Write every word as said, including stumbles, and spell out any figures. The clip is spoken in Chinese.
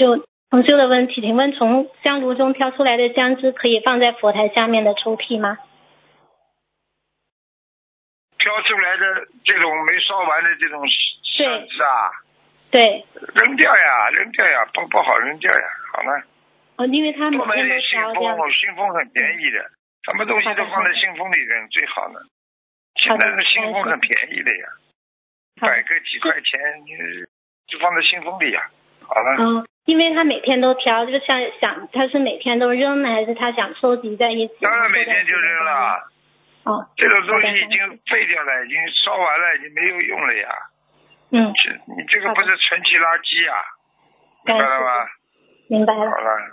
就同修的问题，请问从香炉中挑出来的香枝可以放在佛台下面的抽屉吗？ 挑出来的这种没烧完的这种香枝啊， 对， 扔掉呀，扔掉呀，不不好扔掉呀，好了。 哦，因为他每多买天都点信挑这样。 封，信封很便宜的，什么东西都放在信封里扔最好了。现在的信封很便宜的呀，百个几块钱，你就放在信封里呀。好了。 嗯，因为他每天都挑，就像想他是每天都扔呢，还是他想收集在一起？ 当然每天就扔了。 哦， 这种东西已经废掉了，已经烧完了，已经没有用了呀。 嗯， 你这个不是存起垃圾呀？明白了吗？ 明白了。 好了。